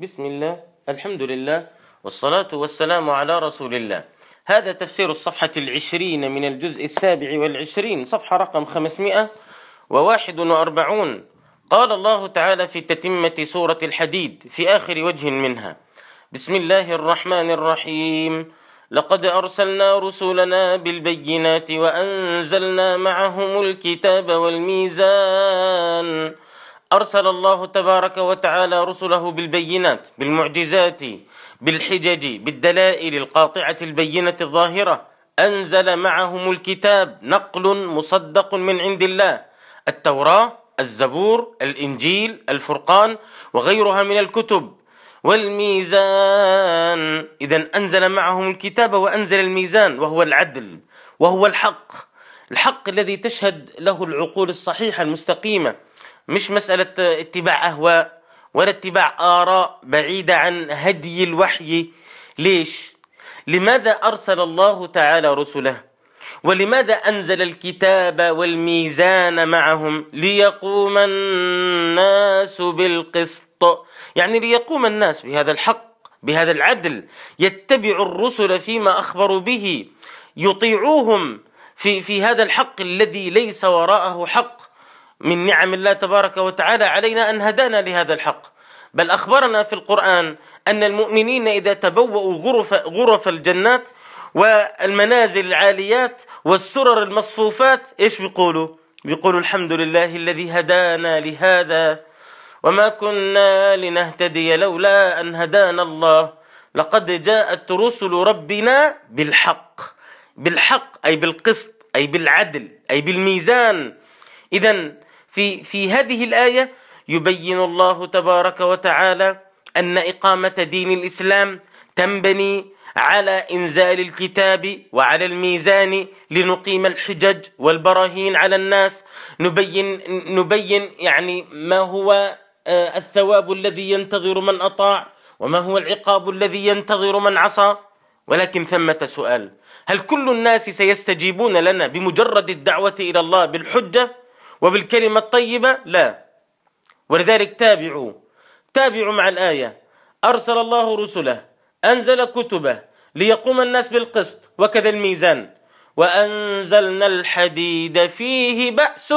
بسم الله، الحمد لله، والصلاة والسلام على رسول الله. هذا تفسير الصفحة 20 من الجزء 27، صفحة رقم 541. قال الله تعالى في تتمة سورة الحديد في آخر وجه منها: بسم الله الرحمن الرحيم. لقد أرسلنا رسلنا بالبينات وأنزلنا معهم الكتاب والميزان. أرسل الله تبارك وتعالى رسله بالبينات، بالمعجزات، بالحجج، بالدلائل القاطعة البينة الظاهرة. أنزل معهم الكتاب، نقل مصدق من عند الله: التوراة، الزبور، الإنجيل، الفرقان، وغيرها من الكتب. والميزان، إذن أنزل معهم الكتاب وأنزل الميزان، وهو العدل، وهو الحق الذي تشهد له العقول الصحيحة المستقيمة، مش مسألة اتباع أهواء ولا اتباع آراء بعيدة عن هدي الوحي. ليش؟ لماذا أرسل الله تعالى رسله؟ ولماذا أنزل الكتاب والميزان معهم؟ ليقوم الناس بالقسط، يعني ليقوم الناس بهذا الحق، بهذا العدل، يتبع الرسل فيما أخبروا به، يطيعوهم في هذا الحق الذي ليس وراءه حق. من نعم الله تبارك وتعالى علينا أن هدانا لهذا الحق، بل أخبرنا في القرآن أن المؤمنين إذا تبوأوا غرف الجنات والمنازل العاليات والسرر المصفوفات، إيش بيقولوا الحمد لله الذي هدانا لهذا وما كنا لنهتدي لولا أن هدانا الله لقد جاءت رسل ربنا بالحق أي بالقسط، أي بالعدل، أي بالميزان. إذن في هذه الآية يبين الله تبارك وتعالى أن إقامة دين الإسلام تنبني على إنزال الكتاب وعلى لنقيم الحجج والبراهين على الناس. نبين يعني ما هو الثواب الذي ينتظر من أطاع، وما هو العقاب الذي ينتظر من عصى. ولكن ثمة سؤال: هل كل الناس سيستجيبون لنا بمجرد الدعوة إلى الله بالحجة وبالكلمة الطيبة؟ لا. ولذلك تابعوا مع الآية: أرسل الله رسله، أنزل كتبه ليقوم الناس بالقسط، وكذا الميزان. وأنزلنا الحديد فيه بأس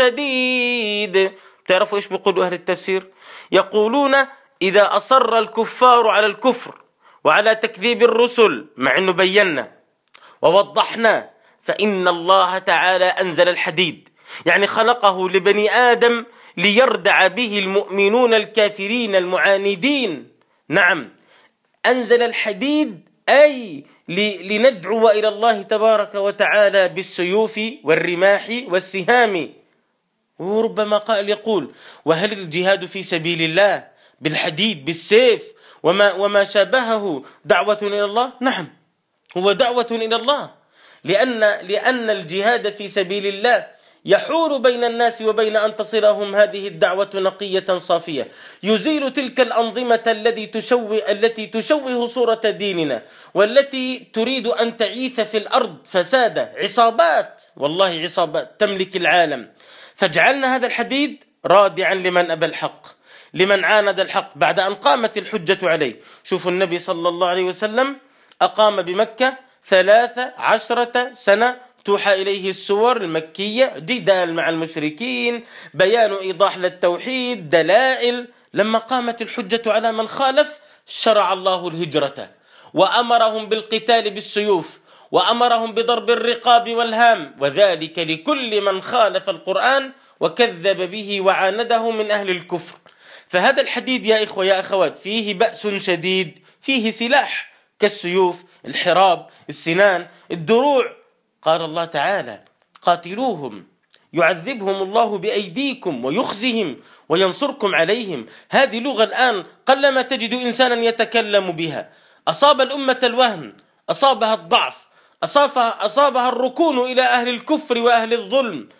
شديد. تعرفوا إيش بيقولوا أهل التفسير؟ يقولون إذا أصر الكفار على الكفر وعلى تكذيب الرسل، مع أنه بينا ووضحنا، فإن الله تعالى أنزل الحديد، يعني خلقه لبني آدم ليردع به المؤمنون الكافرين المعاندين. نعم، أنزل الحديد أي لندعو إلى الله تبارك وتعالى بالسيوف والرماح والسهام. وربما قائل يقول: وهل الجهاد في سبيل الله بالحديد بالسيف وما شابهه دعوة إلى الله؟ نعم، هو دعوة إلى الله، لأن الجهاد في سبيل الله يحول بين الناس وبين أن تصلهم هذه الدعوة نقية صافية، يزيل تلك الأنظمة التي تشوه صورة ديننا، والتي تريد أن تعيث في الأرض فسادا. عصابات، والله عصابات تملك العالم. فاجعلنا هذا الحديد رادعا لمن أبى الحق، لمن عاند الحق بعد أن قامت الحجة عليه. شوفوا النبي صلى الله عليه وسلم أقام بمكة 13 سنة، توحى إليه السور المكية، جدال مع المشركين، بيان إيضاح للتوحيد، دلائل. لما قامت الحجة على من خالف، شرع الله الهجرة، وأمرهم بالقتال بالسيوف، وأمرهم بضرب الرقاب والهام، وذلك لكل من خالف القرآن وكذب به وعانده من أهل الكفر. فهذا الحديد يا إخوة يا أخوات فيه بأس شديد، فيه سلاح كالسيوف، الحراب، السنان، الدروع. قال الله تعالى: قاتلوهم يعذبهم الله بأيديكم ويخزهم وينصركم عليهم. هذه لغة الآن قلما تجد إنسانا يتكلم بها. أصاب الأمة الوهن، أصابها الضعف، أصابها الركون إلى أهل الكفر وأهل الظلم.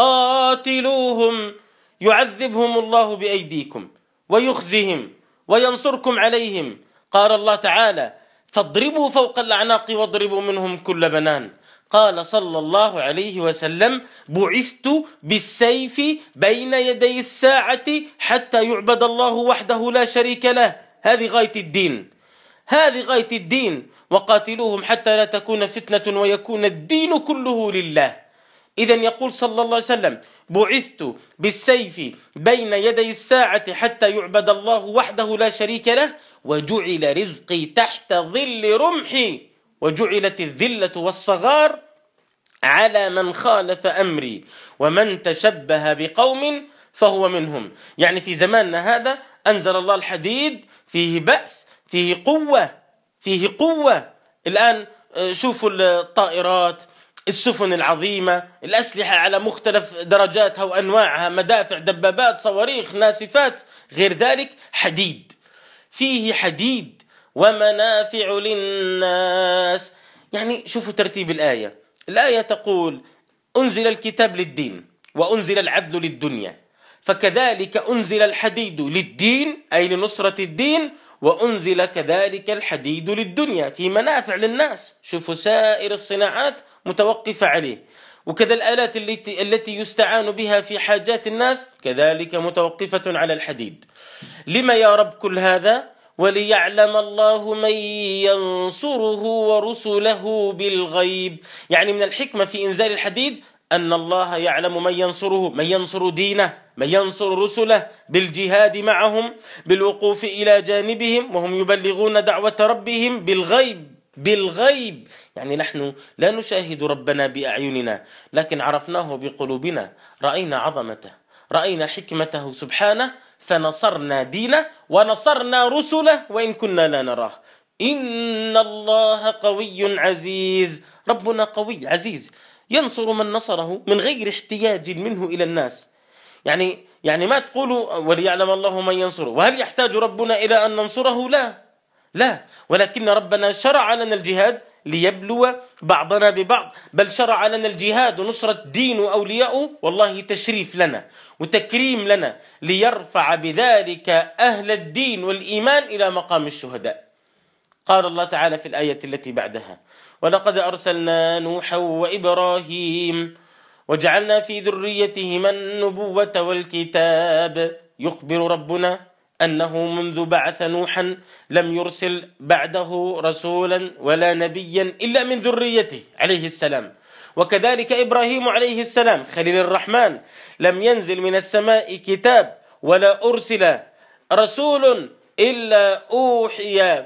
قاتلوهم يعذبهم الله بأيديكم ويخزهم وينصركم عليهم. قال الله تعالى: فاضربوا فوق الأعناق واضربوا منهم كل بنان. قال صلى الله عليه وسلم: بعثت بالسيف بين يدي الساعة حتى يعبد الله وحده لا شريك له. هذه غاية الدين، هذه غاية الدين. وقاتلوهم حتى لا تكون فتنة ويكون الدين كله لله. إذن يقول صلى الله عليه وسلم: بعثت بالسيف بين يدي الساعة حتى يعبد الله وحده لا شريك له، وجعل رزقي تحت ظل رمحي، وجعلت الذلة والصغار على من خالف أمري، ومن تشبه بقوم فهو منهم. يعني في زماننا هذا أنزل الله الحديد، فيه بأس، فيه قوة، فيه قوة. الآن شوفوا الطائرات، السفن العظيمة، الأسلحة على مختلف درجاتها وأنواعها، مدافع، دبابات، صواريخ، ناسفات، غير ذلك حديد، فيه حديد ومنافع للناس. يعني شوفوا ترتيب الآية. الآية تقول: أنزل الكتاب للدين، وأنزل العدل للدنيا، فكذلك أنزل الحديد للدين أي لنصرة الدين، وأنزل كذلك الحديد للدنيا في منافع للناس. شوفوا سائر الصناعات متوقفة عليه، وكذا الآلات التي يستعان بها في حاجات الناس كذلك متوقفة على الحديد. لما يا رب كل هذا؟ وليعلم الله من ينصره ورسله بالغيب. يعني من الحكمة في إنزال الحديد أن الله يعلم من ينصره، من ينصر دينه، من ينصر رسله بالجهاد معهم، بالوقوف إلى جانبهم وهم يبلغون دعوة ربهم بالغيب. بالغيب يعني نحن لا نشاهد ربنا بأعيننا، لكن عرفناه بقلوبنا، رأينا عظمته، رأينا حكمته سبحانه، فنصرنا دينه ونصرنا رسله وإن كنا لا نراه. إن الله قوي عزيز. ربنا قوي عزيز ينصر من نصره من غير احتياج منه إلى الناس. يعني ما تقولوا وليعلم الله من ينصره، وهل يحتاج ربنا إلى أن ننصره؟ لا، ولكن ربنا شرع لنا الجهاد ليبلو بعضنا ببعض، بل شرع لنا الجهاد ونصرة دين وأولياءه والله تشريف لنا وتكريم لنا، ليرفع بذلك أهل الدين والإيمان إلى مقام الشهداء. قال الله تعالى في الآية التي بعدها: ولقد أرسلنا نوحا وإبراهيم وجعلنا في ذريتهما النبوة والكتاب. يخبر ربنا أنه منذ بعث نوحا لم يرسل بعده رسولا ولا نبيا إلا من ذريته عليه السلام. وكذلك إبراهيم عليه السلام خليل الرحمن لم ينزل من السماء كتاب ولا أرسل رسول إلا أوحي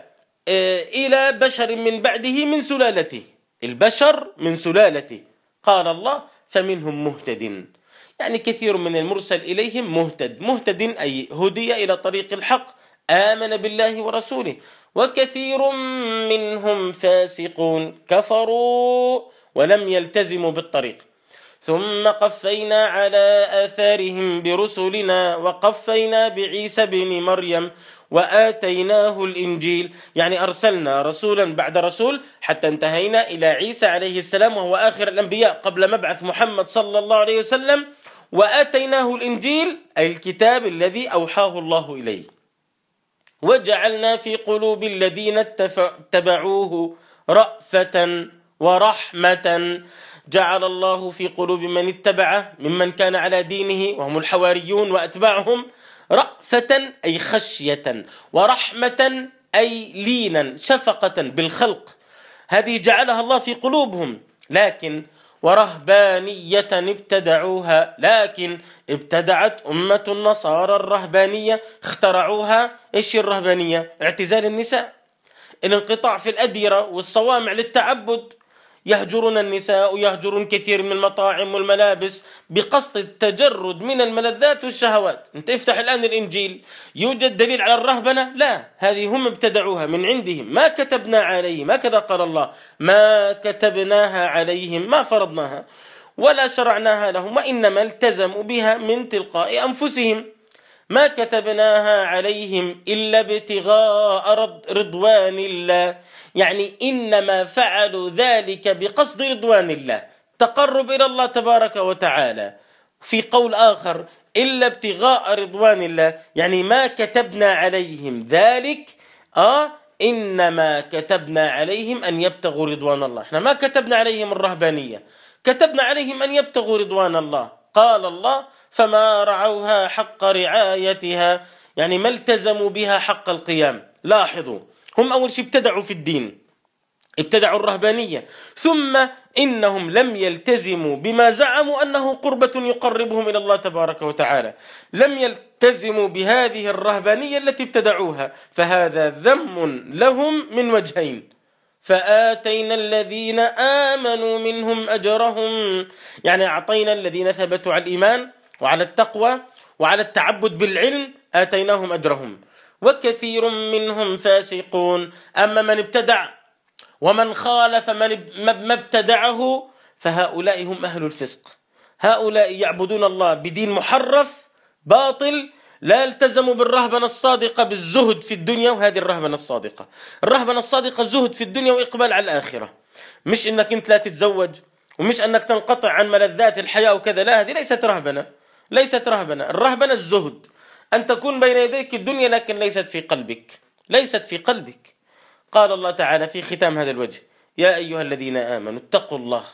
إلى بشر من بعده من سلالته، البشر من سلالته. قال الله: فمنهم مهتد. يعني كثير من المرسل إليهم مهتد أي هدي إلى طريق الحق، آمن بالله ورسوله. وكثير منهم فاسقون كفروا ولم يلتزموا بالطريق. ثم قفينا على آثارهم برسلنا وقفينا بعيسى بن مريم وآتيناه الإنجيل. يعني أرسلنا رسولا بعد رسول حتى انتهينا إلى عيسى عليه السلام وهو آخر الأنبياء قبل مبعث محمد صلى الله عليه وسلم. وآتيناه الإنجيل أي الكتاب الذي أوحاه الله إليه. وجعلنا في قلوب الذين اتبعوه رأفة ورحمة. جعل الله في قلوب من اتبعه ممن كان على دينه وهم الحواريون وأتباعهم رأفة أي خشية، ورحمة أي لينا شفقة بالخلق. هذه جعلها الله في قلوبهم. لكن ورهبانية ابتدعوها، لكن ابتدعت أمة النصارى الرهبانية، اخترعوها. إيش الرهبانية؟ اعتزال النساء، الانقطاع في الأديرة والصوامع للتعبد، يهجرون النساء ويهجرون كثير من المطاعم والملابس بقصد التجرد من الملذات والشهوات. انت افتح الآن الإنجيل، يوجد دليل على الرهبنة؟ لا، هذه هم ابتدعوها من عندهم. ما كتبنا عليهم، هكذا قال الله: ما كتبناها عليهم، ما فرضناها ولا شرعناها لهم، وإنما التزموا بها من تلقاء أنفسهم. ما كتبناها عليهم إلا ابتغاء رضوان الله. يعني إنما فعلوا ذلك بقصد رضوان الله، تقرب إلى الله تبارك وتعالى. في قول آخر: إلا ابتغاء رضوان الله، يعني ما كتبنا عليهم ذلك إنما كتبنا عليهم أن يبتغوا رضوان الله. احنا ما كتبنا عليهم الرهبانية، كتبنا عليهم أن يبتغوا رضوان الله. قال الله: فما رعوها حق رعايتها يعني ما التزموا بها حق القيام. لاحظوا، هم أول شيء ابتدعوا في الدين، ابتدعوا الرهبانية، ثم إنهم لم يلتزموا بما زعموا أنه قربة يقربهم إلى الله تبارك وتعالى، لم يلتزموا بهذه الرهبانية التي ابتدعوها، فهذا ذم لهم من وجهين. فآتينا الذين آمنوا منهم أجرهم، يعني أعطينا الذين ثبتوا على الإيمان وعلى التقوى وعلى التعبد بالعلم آتيناهم أجرهم، وكثير منهم فاسقون. أما من ابتدع ومن خالف ما ابتدعه فهؤلاء هم أهل الفسق، هؤلاء يعبدون الله بدين محرف باطل، لا التزموا بالرهبنة الصادقة بالزهد في الدنيا. وهذه الرهبنة الصادقة، الرهبنة الصادقة الزهد في الدنيا وإقبال على الآخرة، مش إنك أنت لا تتزوج، ومش أنك تنقطع عن ملذات الحياة وكذا، لا، هذه ليست رهبنة، ليست رهبنة. الرهبنة الزهد، أن تكون بين يديك الدنيا لكن ليست في قلبك، ليست في قلبك. قال الله تعالى في ختام هذا الوجه: يا أيها الذين آمنوا اتقوا الله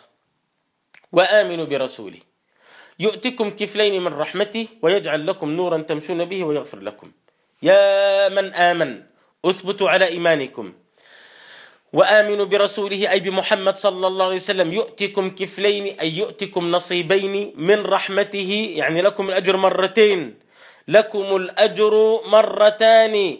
وآمنوا برسوله يؤتكم كفلين من رحمته ويجعل لكم نورا تمشون به ويغفر لكم. يا من آمن أثبتوا على إيمانكم وآمنوا برسوله أي بمحمد صلى الله عليه وسلم. يؤتكم كفلين أي يؤتكم نصيبين من رحمته، يعني لكم الأجر مرتين، لكم الأجر مرتان،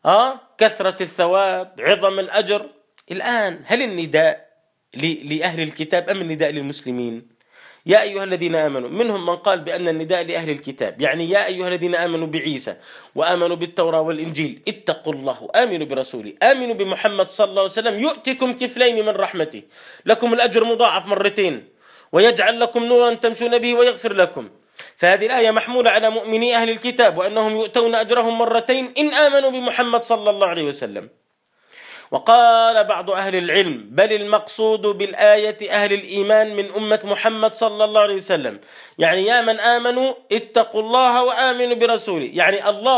كثرة الثواب، عظم الأجر. الآن هل النداء لأهل الكتاب أم النداء للمسلمين؟ يا أيها الذين آمنوا، منهم من قال بأن النداء لأهل الكتاب، يعني يا أيها الذين آمنوا بعيسى وآمنوا بالتوراة والإنجيل اتقوا الله وآمنوا برسوله، آمنوا بمحمد صلى الله عليه وسلم، يؤتكم كفلين من رحمته، لكم الأجر مضاعف مرتين، ويجعل لكم نورا تمشون به ويغفر لكم. فهذه الآية محمولة على مؤمني أهل الكتاب، وأنهم يؤتون أجرهم مرتين إن آمنوا بمحمد صلى الله عليه وسلم. وقال بعض أهل العلم بل المقصود بالآية أهل الإيمان من أمة محمد صلى الله عليه وسلم، يعني يا من آمنوا اتقوا الله وآمنوا برسوله، يعني الله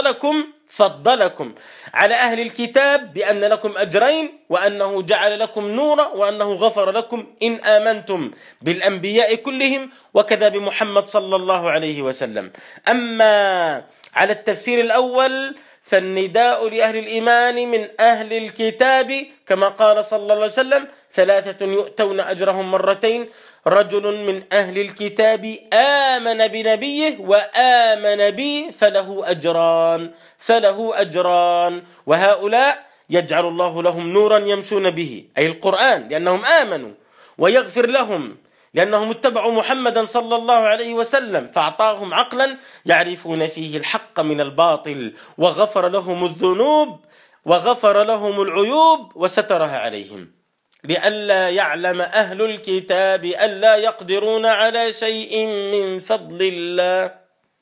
فضلكم على أهل الكتاب بأن لكم أجرين، وأنه جعل لكم نورا، وأنه غفر لكم إن آمنتم بالأنبياء كلهم وكذا بمحمد صلى الله عليه وسلم. أما على التفسير الأول فالنداء لأهل الإيمان من أهل الكتاب كما قال صلى الله عليه وسلم: 3 يؤتون أجرهم مرتين، رجل من أهل الكتاب آمن بنبيه وآمن بي فله أجران، وهؤلاء يجعل الله لهم نورا يمشون به، أي القرآن، لأنهم آمنوا، ويغفر لهم لأنهم اتبعوا محمدا صلى الله عليه وسلم، فأعطاهم عقلا يعرفون فيه الحق من الباطل، وغفر لهم الذنوب وغفر لهم العيوب وسترها عليهم، لئلا يعلم أهل الكتاب ألا يقدرون على شيء من فضل الله.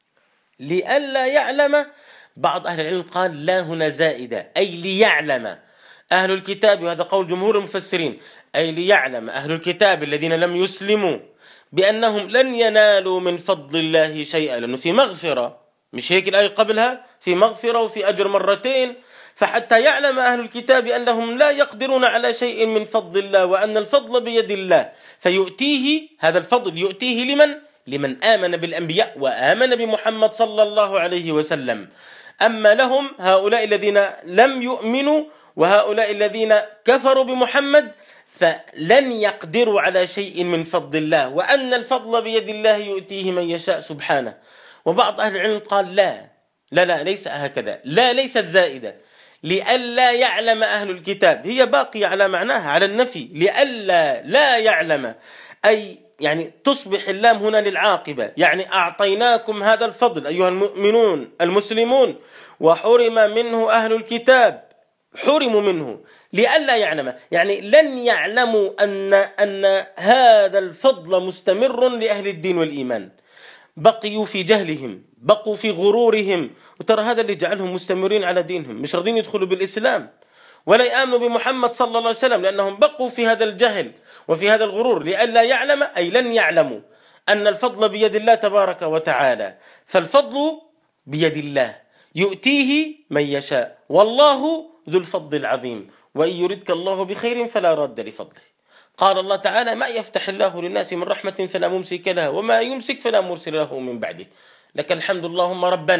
لئلا يعلم، بعض أهل العلم قال لا هنا زائدة، أي ليعلم أهل الكتاب، وهذا قول جمهور المفسرين، أي ليعلم أهل الكتاب الذين لم يسلموا بأنهم لن ينالوا من فضل الله شيئا، لأنه في مغفرة، مش هيك الآية قبلها في مغفرة وفي أجر مرتين، فحتى يعلم أهل الكتاب أنهم لا يقدرون على شيء من فضل الله، وأن الفضل بيد الله، فيؤتيه هذا الفضل، يؤتيه لمن آمن بالأنبياء وآمن بمحمد صلى الله عليه وسلم. أما لهم هؤلاء الذين لم يؤمنوا وهؤلاء الذين كفروا بمحمد فلن يقدروا على شيء من فضل الله، وأن الفضل بيد الله يؤتيه من يشاء سبحانه. وبعض أهل العلم قال لا ليس هكذا، لا ليست زائدة، لئلا يعلم أهل الكتاب هي باقية على معناها، على النفي، لئلا لا يعلم، أي يعني تصبح اللام هنا للعاقبة، يعني أعطيناكم هذا الفضل أيها المؤمنون المسلمون وحرم منه أهل الكتاب، حرموا منه، لئلا يعلم، يعني لن يعلموا أن هذا الفضل مستمر لأهل الدين والإيمان، بقيوا في جهلهم، بقوا في غرورهم، وترى هذا اللي جعلهم مستمرين على دينهم، مش راضين يدخلوا بالإسلام ولا يآمنوا بمحمد صلى الله عليه وسلم، لأنهم بقوا في هذا الجهل وفي هذا الغرور. لئلا يعلم أي لن يعلموا أن الفضل بيد الله تبارك وتعالى، فالفضل بيد الله يؤتيه من يشاء، والله ذو الفضل العظيم، وإن يردك الله بخير فلا راد لفضله. قال الله تعالى: ما يفتح الله للناس من رحمة فلا ممسك لها، وما يمسك فلا مرسل له من بعده، لك الحمد اللهم ربنا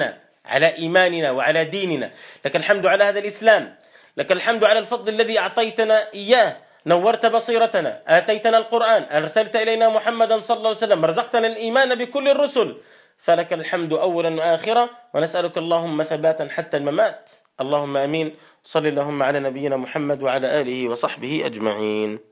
على إيماننا وعلى ديننا. لك الحمد على هذا الإسلام، لك الحمد على الفضل الذي أعطيتنا إياه، نورت بصيرتنا، آتيتنا القرآن، أرسلت إلينا محمدا صلى الله عليه وسلم، رزقتنا الإيمان بكل الرسل، فلك الحمد أولا وآخرا، ونسألك اللهم ثباتا حتى الممات. اللهم آمين. صل اللهم على نبينا محمد وعلى آله وصحبه أجمعين.